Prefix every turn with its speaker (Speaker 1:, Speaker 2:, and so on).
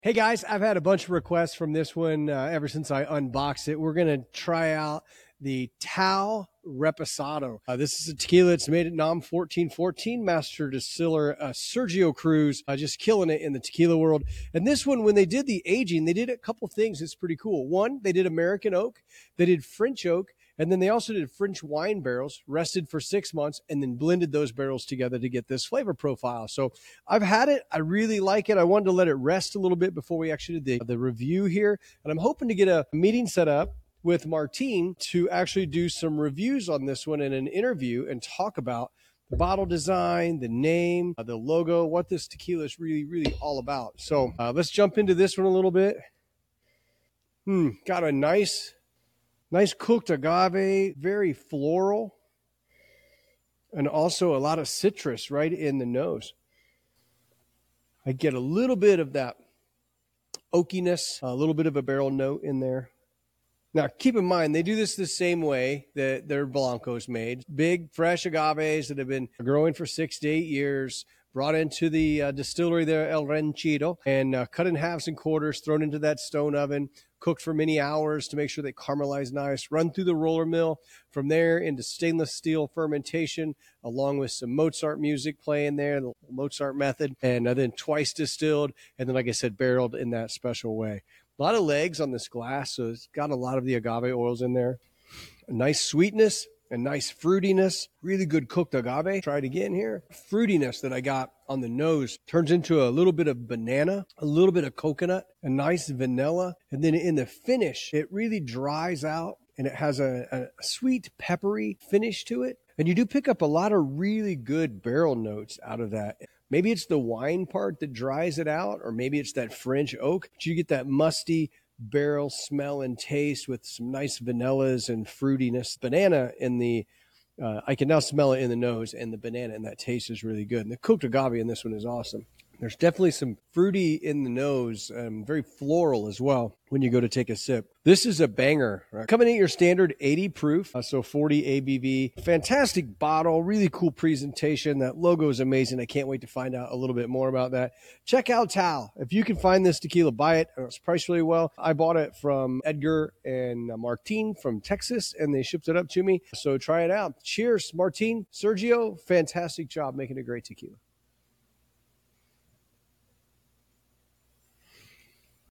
Speaker 1: Hey guys, I've had a bunch of requests from this one ever since I unboxed it. We're going to try out the Tao Reposado. This is a tequila. It's made at NOM 1414. Master distiller Sergio Cruz, just killing it in the tequila world. And this one, when they did the aging, they did a couple things that's pretty cool. One, they did American oak, they did French oak, and then they also did French wine barrels, rested for 6 months, and then blended those barrels together to get this flavor profile. So I've had it. I really like it. I wanted to let it rest a little bit before we actually did the review here. And I'm hoping to get a meeting set up with Martine to actually do some reviews on this one in an interview and talk about the bottle design, the name, the logo, what this tequila is really all about. So let's jump into this one a little bit. Got a nice cooked agave, very floral, and also a lot of citrus right in the nose. I get a little bit of that oakiness, a little bit of a barrel note in there. Now, keep in mind, they do this the same way that their Blancos made. Big, fresh agaves that have been growing for 6 to 8 years, brought into the distillery there, El Ranchito, and cut in halves and quarters, thrown into that stone oven, cooked for many hours to make sure they caramelize nice, run through the roller mill, from there into stainless steel fermentation, along with some Mozart music playing there, the Mozart method, and then twice distilled, and then, like I said, barreled in that special way. A lot of legs on this glass, so it's got a lot of the agave oils in there. A nice sweetness, a nice fruitiness, really good cooked agave. Try it again here. Fruitiness that I got on the nose turns into a little bit of banana, a little bit of coconut, a nice vanilla. And then in the finish, it really dries out and it has a sweet, peppery finish to it. And you do pick up a lot of really good barrel notes out of that. Maybe it's the wine part that dries it out, or maybe it's that French oak. But you get that musty barrel smell and taste with some nice vanillas and fruitiness. Banana in the, I can now smell it in the nose, and the banana in that taste is really good. And the cooked agave in this one is awesome. There's definitely some fruity in the nose, very floral as well when you go to take a sip. This is a banger. Right? Coming in your standard 80 proof, so 40 ABV. Fantastic bottle, really cool presentation. That logo is amazing. I can't wait to find out a little bit more about that. Check out Tao. If you can find this tequila, buy it. It's priced really well. I bought it from Edgar and Martine from Texas, and they shipped it up to me. So try it out. Cheers, Martine. Sergio, fantastic job making a great tequila.